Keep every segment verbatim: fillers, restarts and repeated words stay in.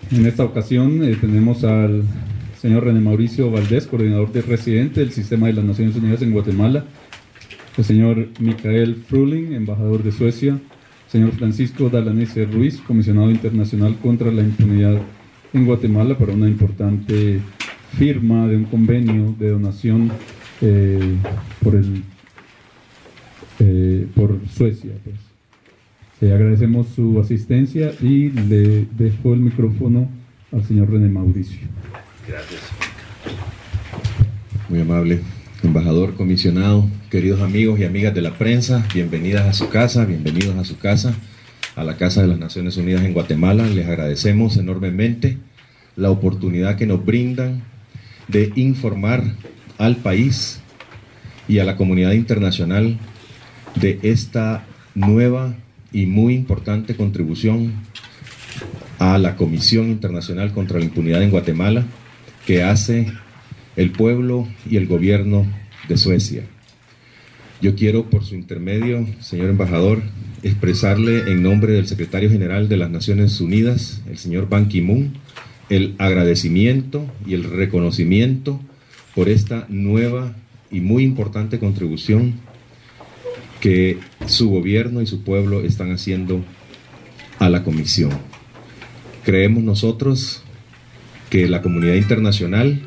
En esta ocasión eh, tenemos al señor René Mauricio Valdés, coordinador de residente del Sistema de las Naciones Unidas en Guatemala, el señor Mikael Fruling, embajador de Suecia, el señor Francisco Dalanese Ruiz, comisionado internacional contra la impunidad en Guatemala, para una importante firma de un convenio de donación eh, por, el, eh, por Suecia. Pues. Eh, agradecemos su asistencia y le dejo el micrófono al señor René Mauricio. Gracias. Muy amable embajador, comisionado, queridos amigos y amigas de la prensa, bienvenidas a su casa, bienvenidos a su casa, a la Casa de las Naciones Unidas en Guatemala. Les agradecemos enormemente la oportunidad que nos brindan de informar al país y a la comunidad internacional de esta nueva y muy importante contribución a la Comisión Internacional contra la Impunidad en Guatemala que hace el pueblo y el gobierno de Suecia. Yo quiero, por su intermedio, señor embajador, expresarle en nombre del secretario general de las Naciones Unidas, el señor Ban Ki-moon, el agradecimiento y el reconocimiento por esta nueva y muy importante contribución que su gobierno y su pueblo están haciendo a la Comisión. Creemos nosotros que la comunidad internacional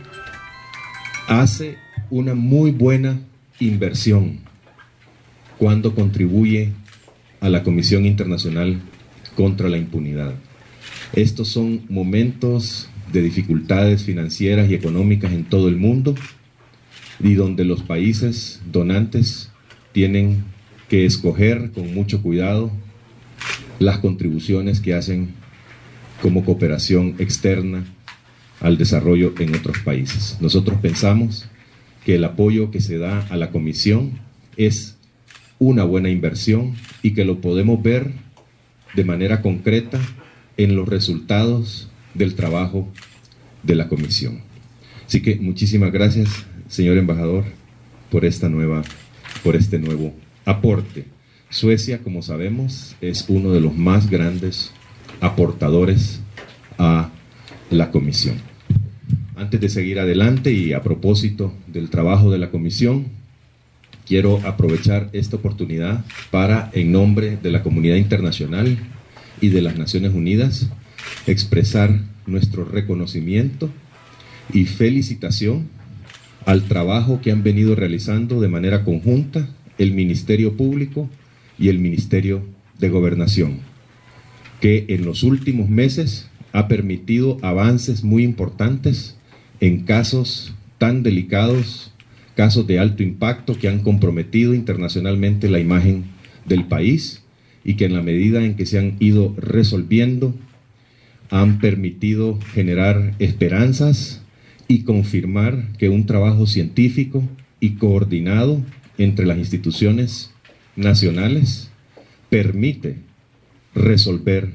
hace una muy buena inversión cuando contribuye a la Comisión Internacional contra la Impunidad. Estos son momentos de dificultades financieras y económicas en todo el mundo y donde los países donantes tienen que escoger con mucho cuidado las contribuciones que hacen como cooperación externa al desarrollo en otros países. Nosotros pensamos que el apoyo que se da a la Comisión es una buena inversión y que lo podemos ver de manera concreta en los resultados del trabajo de la Comisión. Así que muchísimas gracias, señor embajador, por esta nueva, por este nuevo aporte. Suecia, como sabemos, es uno de los más grandes aportadores a la Comisión. Antes de seguir adelante y a propósito del trabajo de la Comisión, quiero aprovechar esta oportunidad para, en nombre de la comunidad internacional y de las Naciones Unidas, expresar nuestro reconocimiento y felicitación al trabajo que han venido realizando de manera conjunta el Ministerio Público y el Ministerio de Gobernación, que en los últimos meses ha permitido avances muy importantes en casos tan delicados, casos de alto impacto que han comprometido internacionalmente la imagen del país y que en la medida en que se han ido resolviendo han permitido generar esperanzas y confirmar que un trabajo científico y coordinado entre las instituciones nacionales permite resolver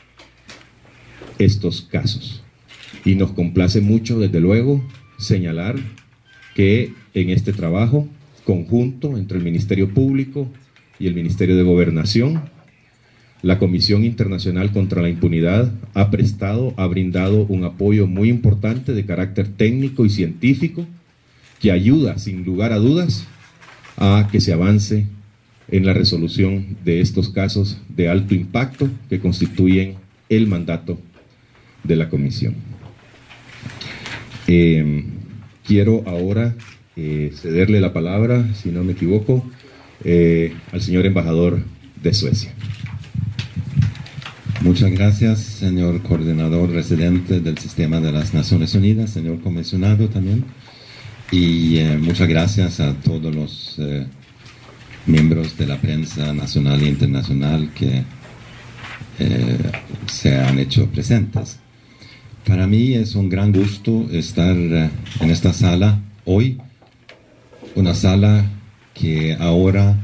estos casos. Y nos complace mucho, desde luego, señalar que en este trabajo conjunto entre el Ministerio Público y el Ministerio de Gobernación, la Comisión Internacional contra la Impunidad ha prestado, ha brindado un apoyo muy importante de carácter técnico y científico que ayuda, sin lugar a dudas, a que se avance en la resolución de estos casos de alto impacto que constituyen el mandato de la Comisión. Eh, quiero ahora eh, cederle la palabra, si no me equivoco, eh, al señor embajador de Suecia. Muchas gracias, señor coordinador residente del Sistema de las Naciones Unidas, señor comisionado también, y eh, muchas gracias a todos los eh, miembros de la prensa nacional e internacional que eh, se han hecho presentes. Para mí es un gran gusto estar eh, en esta sala hoy, una sala que ahora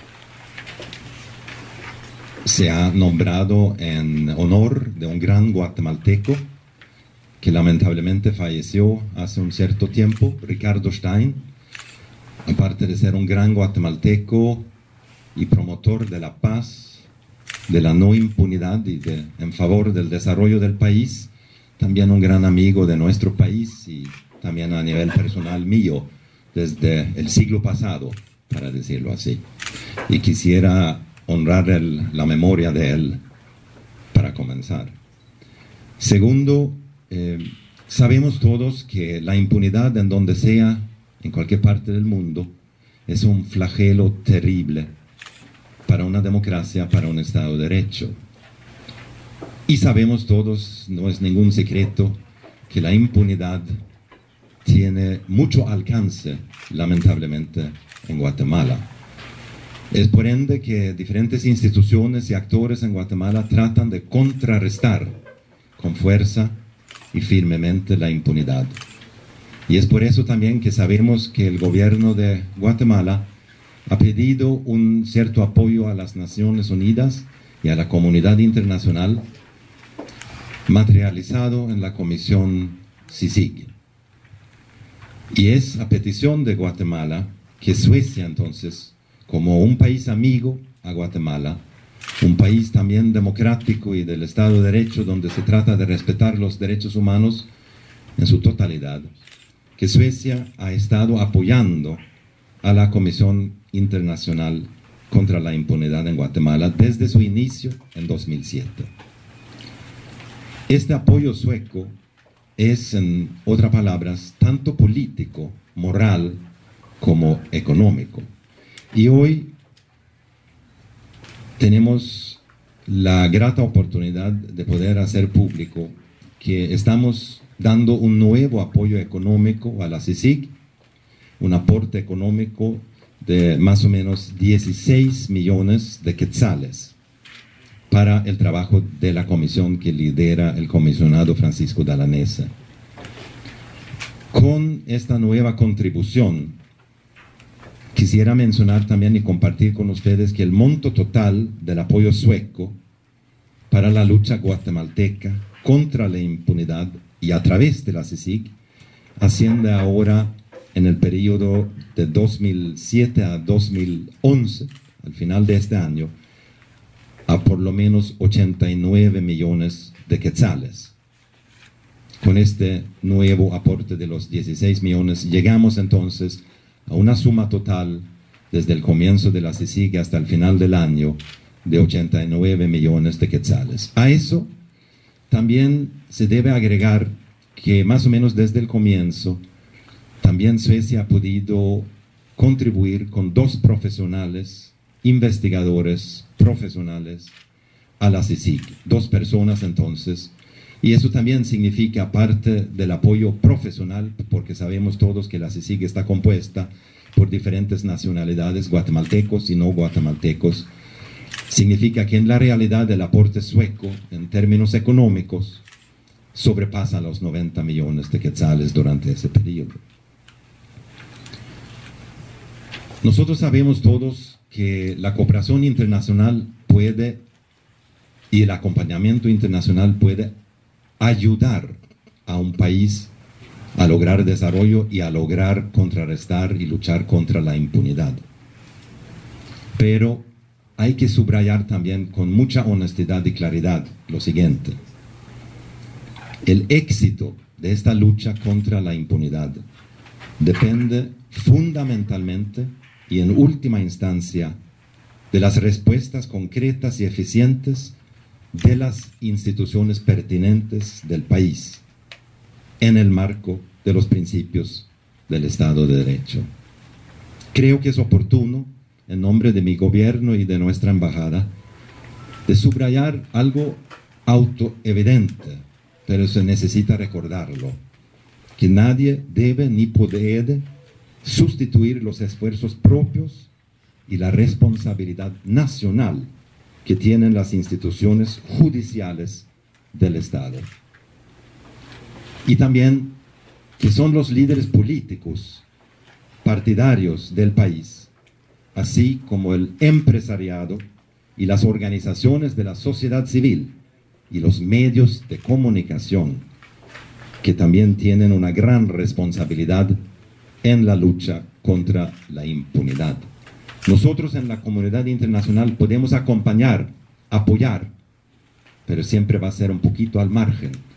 se ha nombrado en honor de un gran guatemalteco que lamentablemente falleció hace un cierto tiempo, Ricardo Stein. Aparte de ser un gran guatemalteco y promotor de la paz, de la no impunidad y de, en favor del desarrollo del país, también un gran amigo de nuestro país y también a nivel personal mío desde el siglo pasado, para decirlo así. Y quisiera honrar el, la memoria de él para comenzar. Segundo, eh, sabemos todos que la impunidad en donde sea, en cualquier parte del mundo, es un flagelo terrible para una democracia, para un Estado de Derecho. Y sabemos todos, no es ningún secreto, que la impunidad tiene mucho alcance, lamentablemente, en Guatemala. Es por ende que diferentes instituciones y actores en Guatemala tratan de contrarrestar con fuerza y firmemente la impunidad. Y es por eso también que sabemos que el gobierno de Guatemala ha pedido un cierto apoyo a las Naciones Unidas y a la comunidad internacional, materializado en la Comisión CICIG. Y es a petición de Guatemala que Suecia, entonces, como un país amigo a Guatemala, un país también democrático y del Estado de Derecho, donde se trata de respetar los derechos humanos en su totalidad, que Suecia ha estado apoyando a la Comisión Internacional contra la Impunidad en Guatemala desde su inicio en dos mil siete. Este apoyo sueco es, en otras palabras, tanto político, moral, como económico. Y hoy tenemos la grata oportunidad de poder hacer público que estamos dando un nuevo apoyo económico a la CICIG, un aporte económico de más o menos dieciséis millones de quetzales para el trabajo de la comisión que lidera el comisionado Francisco Dalanese. Con esta nueva contribución, quisiera mencionar también y compartir con ustedes que el monto total del apoyo sueco para la lucha guatemalteca contra la impunidad y a través de la CICIG asciende ahora en el periodo de dos mil siete a dos mil once, al final de este año, a por lo menos ochenta y nueve millones de quetzales. Con este nuevo aporte de los dieciséis millones, llegamos entonces a una suma total, desde el comienzo de la CICIG hasta el final del año, de ochenta y nueve millones de quetzales. A eso también se debe agregar que más o menos desde el comienzo, también Suecia ha podido contribuir con dos profesionales, investigadores profesionales a la CICIG, dos personas entonces, y eso también significa, aparte del apoyo profesional, porque sabemos todos que la CICIG está compuesta por diferentes nacionalidades, guatemaltecos y no guatemaltecos, significa que en la realidad el aporte sueco, en términos económicos, sobrepasa los noventa millones de quetzales durante ese periodo. Nosotros sabemos todos que la cooperación internacional puede, y el acompañamiento internacional puede ayudar a un país a lograr desarrollo y a lograr contrarrestar y luchar contra la impunidad. Pero hay que subrayar también con mucha honestidad y claridad lo siguiente: el éxito de esta lucha contra la impunidad depende fundamentalmente y en última instancia de las respuestas concretas y eficientes de las instituciones pertinentes del país en el marco de los principios del Estado de Derecho. Creo que es oportuno, en nombre de mi gobierno y de nuestra embajada, de subrayar algo autoevidente, pero se necesita recordarlo, que nadie debe ni puede sustituir los esfuerzos propios y la responsabilidad nacional que tienen las instituciones judiciales del Estado. Y también que son los líderes políticos, partidarios del país, así como el empresariado y las organizaciones de la sociedad civil y los medios de comunicación, que también tienen una gran responsabilidad en la lucha contra la impunidad. Nosotros en la comunidad internacional podemos acompañar, apoyar, pero siempre va a ser un poquito al margen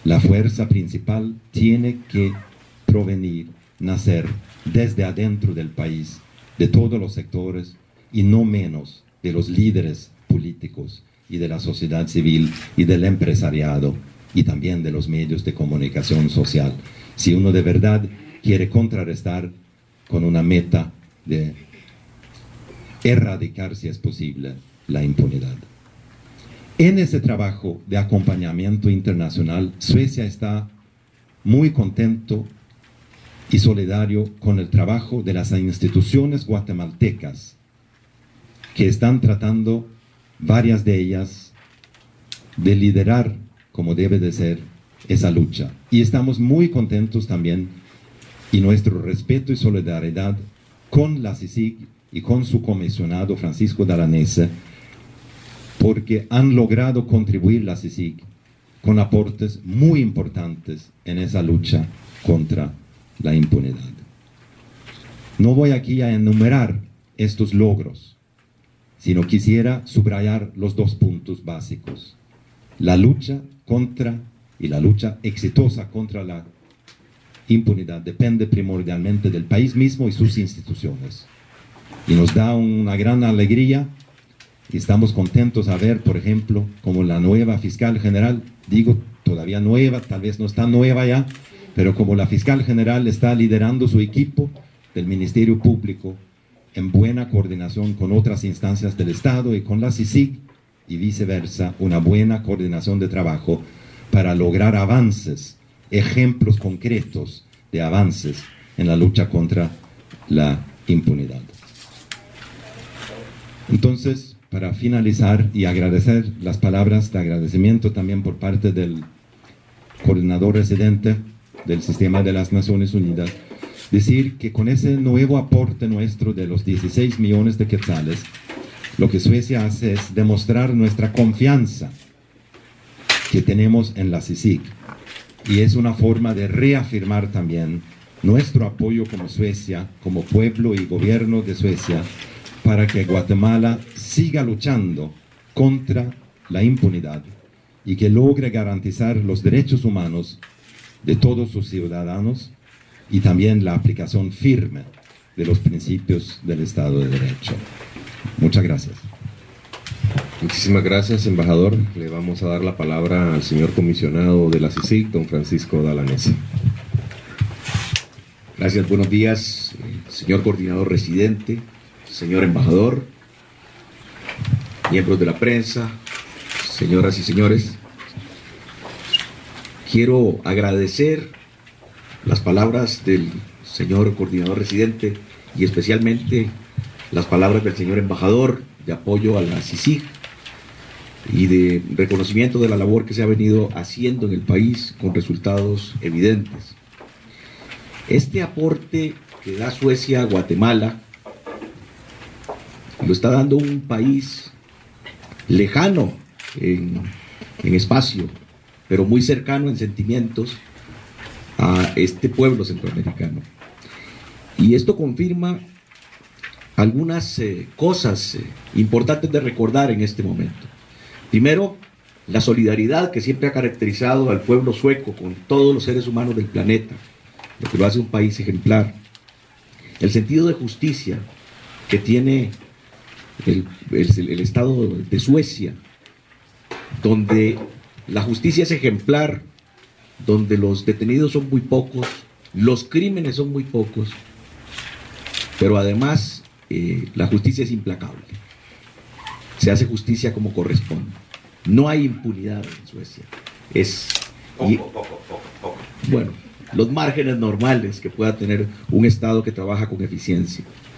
la fuerza principal tiene que provenir, nacer desde adentro del país, de todos los sectores y no menos de los líderes políticos y de la sociedad civil y del empresariado y también de los medios de comunicación social, si uno de verdad quiere contrarrestar con una meta de erradicar, si es posible, la impunidad. En ese trabajo de acompañamiento internacional, Suecia está muy contento y solidario con el trabajo de las instituciones guatemaltecas, que están tratando, varias de ellas, de liderar, como debe de ser, esa lucha. Y estamos muy contentos también, y nuestro respeto y solidaridad con la C I C I G y con su comisionado Francisco Dalanese, porque han logrado contribuir la C I C I G con aportes muy importantes en esa lucha contra la impunidad. No voy aquí a enumerar estos logros, sino quisiera subrayar los dos puntos básicos: la lucha contra y la lucha exitosa contra la impunidad depende primordialmente del país mismo y sus instituciones. Y nos da una gran alegría y estamos contentos a ver, por ejemplo, como la nueva fiscal general, digo todavía nueva, tal vez no está nueva ya, pero como la fiscal general está liderando su equipo del Ministerio Público en buena coordinación con otras instancias del Estado y con la C I C I G, y viceversa, una buena coordinación de trabajo para lograr avances, ejemplos concretos de avances en la lucha contra la impunidad. Entonces, para finalizar y agradecer las palabras de agradecimiento también por parte del coordinador residente del Sistema de las Naciones Unidas, decir que con ese nuevo aporte nuestro de los dieciséis millones de quetzales, lo que Suecia hace es demostrar nuestra confianza que tenemos en la C I C I G, y es una forma de reafirmar también nuestro apoyo como Suecia, como pueblo y gobierno de Suecia, para que Guatemala siga luchando contra la impunidad y que logre garantizar los derechos humanos de todos sus ciudadanos y también la aplicación firme de los principios del Estado de Derecho. Muchas gracias. Muchísimas gracias, embajador. Le vamos a dar la palabra al señor comisionado de la C I C I G, don Francisco Dalanese. Gracias, buenos días, señor coordinador residente, señor embajador, miembros de la prensa, señoras y señores. Quiero agradecer las palabras del señor coordinador residente y especialmente las palabras del señor embajador de apoyo a la C I C I G y de reconocimiento de la labor que se ha venido haciendo en el país con resultados evidentes. Este aporte que da Suecia a Guatemala lo está dando un país lejano en, en espacio, pero muy cercano en sentimientos a este pueblo centroamericano. Y esto confirma algunas eh, cosas eh, importantes de recordar en este momento. Primero, la solidaridad que siempre ha caracterizado al pueblo sueco con todos los seres humanos del planeta, lo que lo hace un país ejemplar. El sentido de justicia que tiene el, el, el Estado de Suecia, donde la justicia es ejemplar, donde los detenidos son muy pocos, los crímenes son muy pocos, pero además eh, la justicia es implacable. Se hace justicia como corresponde. No hay impunidad en Suecia. Es y, poco, poco, poco, poco. Bueno, los márgenes normales que pueda tener un Estado que trabaja con eficiencia.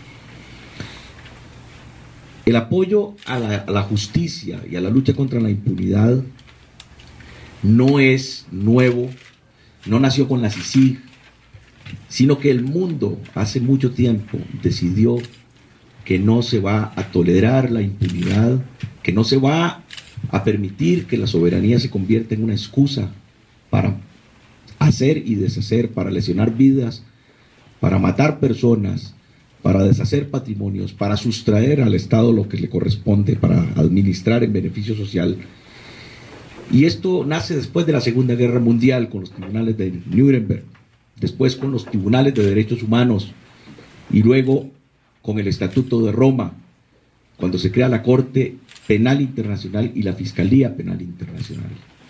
El apoyo a la, a la justicia y a la lucha contra la impunidad no es nuevo, no nació con la C I C I G, sino que el mundo hace mucho tiempo decidió que no se va a tolerar la impunidad, que no se va a permitir que la soberanía se convierta en una excusa para hacer y deshacer, para lesionar vidas, para matar personas, para deshacer patrimonios, para sustraer al Estado lo que le corresponde, para administrar en beneficio social. Y esto nace después de la Segunda Guerra Mundial, con los tribunales de Nuremberg, después con los tribunales de derechos humanos, y luego con el Estatuto de Roma, cuando se crea la Corte Penal Internacional y la Fiscalía Penal Internacional.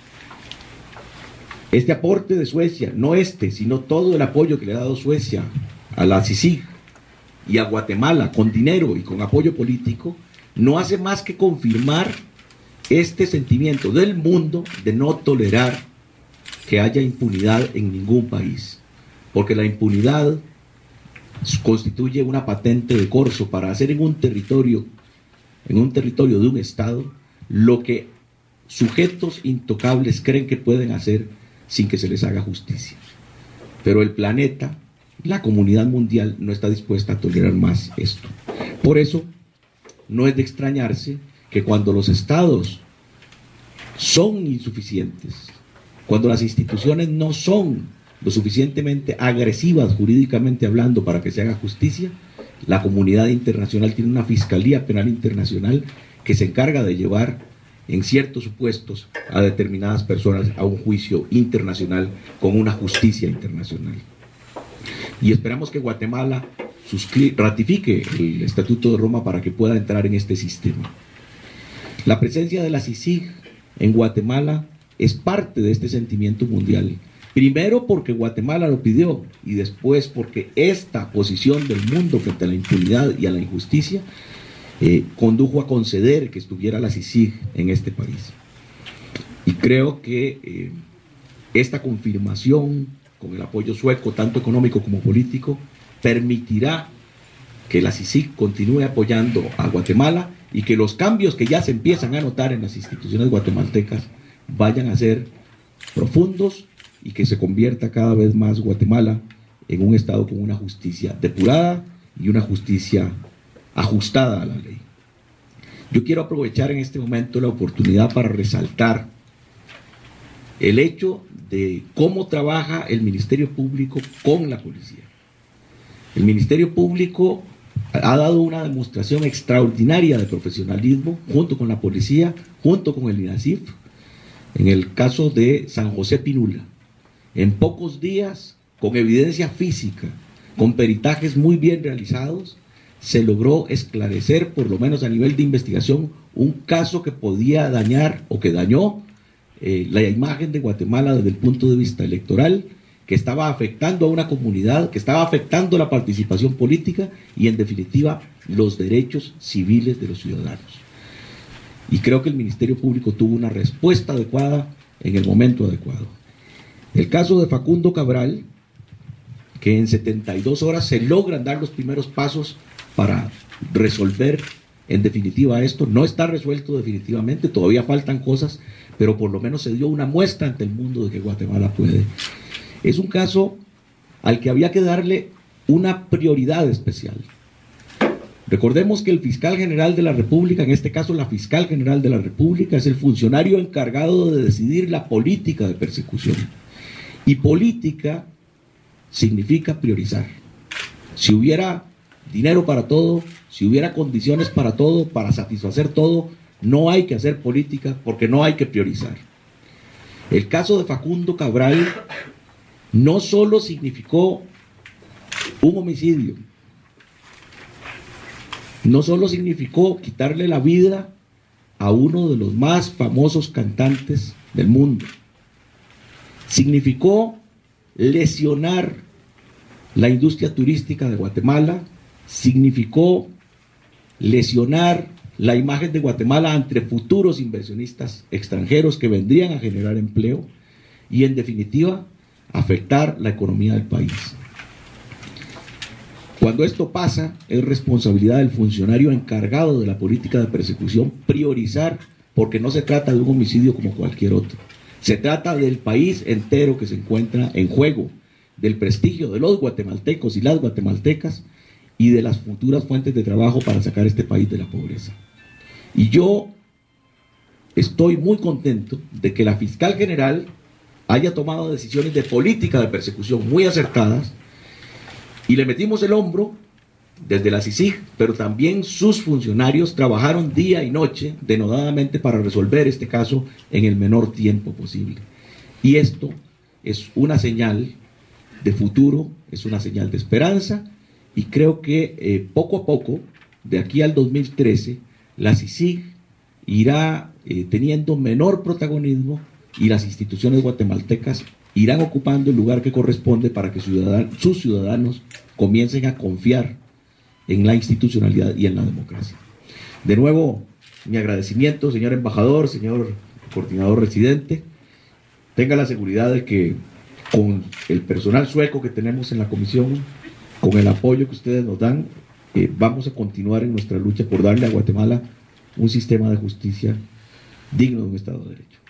Este aporte de Suecia, no este, sino todo el apoyo que le ha dado Suecia a la CICIG y a Guatemala, con dinero y con apoyo político, no hace más que confirmar este sentimiento del mundo de no tolerar que haya impunidad en ningún país, porque la impunidad constituye una patente de corso para hacer en un territorio, en un territorio de un Estado, lo que sujetos intocables creen que pueden hacer sin que se les haga justicia. Pero el planeta, la comunidad mundial, no está dispuesta a tolerar más esto. Por eso, no es de extrañarse que cuando los estados son insuficientes, cuando las instituciones no son lo suficientemente agresivas jurídicamente hablando para que se haga justicia, la comunidad internacional tiene una Fiscalía Penal Internacional que se encarga de llevar en ciertos supuestos a determinadas personas a un juicio internacional con una justicia internacional. Y esperamos que Guatemala ratifique el Estatuto de Roma para que pueda entrar en este sistema. La presencia de la CICIG en Guatemala es parte de este sentimiento mundial. Primero porque Guatemala lo pidió y después porque esta posición del mundo frente a la impunidad y a la injusticia eh, condujo a conceder que estuviera la CICIG en este país. Y creo que eh, esta confirmación con el apoyo sueco, tanto económico como político, permitirá que la CICIG continúe apoyando a Guatemala y que los cambios que ya se empiezan a notar en las instituciones guatemaltecas vayan a ser profundos y que se convierta cada vez más Guatemala en un Estado con una justicia depurada y una justicia ajustada a la ley. Yo quiero aprovechar en este momento la oportunidad para resaltar el hecho de cómo trabaja el Ministerio Público con la policía. El Ministerio Público ha dado una demostración extraordinaria de profesionalismo junto con la policía, junto con el INASIF, en el caso de San José Pinula. En pocos días, con evidencia física, con peritajes muy bien realizados, se logró esclarecer, por lo menos a nivel de investigación, un caso que podía dañar o que dañó eh, la imagen de Guatemala desde el punto de vista electoral, que estaba afectando a una comunidad, que estaba afectando la participación política y, en definitiva, los derechos civiles de los ciudadanos. Y creo que el Ministerio Público tuvo una respuesta adecuada en el momento adecuado. El caso de Facundo Cabral, que en setenta y dos horas se logran dar los primeros pasos para resolver en definitiva esto, no está resuelto definitivamente, todavía faltan cosas, pero por lo menos se dio una muestra ante el mundo de que Guatemala puede. Es un caso al que había que darle una prioridad especial. Recordemos que el fiscal general de la República, en este caso la fiscal general de la República, es el funcionario encargado de decidir la política de persecución. Y política significa priorizar. Si hubiera dinero para todo, si hubiera condiciones para todo, para satisfacer todo, no hay que hacer política porque no hay que priorizar. El caso de Facundo Cabral no solo significó un homicidio, no solo significó quitarle la vida a uno de los más famosos cantantes del mundo, significó lesionar la industria turística de Guatemala, significó lesionar la imagen de Guatemala ante futuros inversionistas extranjeros que vendrían a generar empleo y, en definitiva, afectar la economía del país. Cuando esto pasa, es responsabilidad del funcionario encargado de la política de persecución priorizar, porque no se trata de un homicidio como cualquier otro. Se trata del país entero que se encuentra en juego, del prestigio de los guatemaltecos y las guatemaltecas y de las futuras fuentes de trabajo para sacar este país de la pobreza. Y yo estoy muy contento de que la fiscal general haya tomado decisiones de política de persecución muy acertadas y le metimos el hombro desde la C I C I G, pero también sus funcionarios trabajaron día y noche denodadamente para resolver este caso en el menor tiempo posible. Y esto es una señal de futuro, es una señal de esperanza, y creo que eh, poco a poco, de aquí al dos mil trece, la C I C I G irá eh, teniendo menor protagonismo y las instituciones guatemaltecas irán ocupando el lugar que corresponde para que ciudadan- sus ciudadanos comiencen a confiar en la institucionalidad y en la democracia. De nuevo, mi agradecimiento, señor embajador, señor coordinador residente. Tenga la seguridad de que con el personal sueco que tenemos en la comisión, con el apoyo que ustedes nos dan, eh, vamos a continuar en nuestra lucha por darle a Guatemala un sistema de justicia digno de un Estado de Derecho.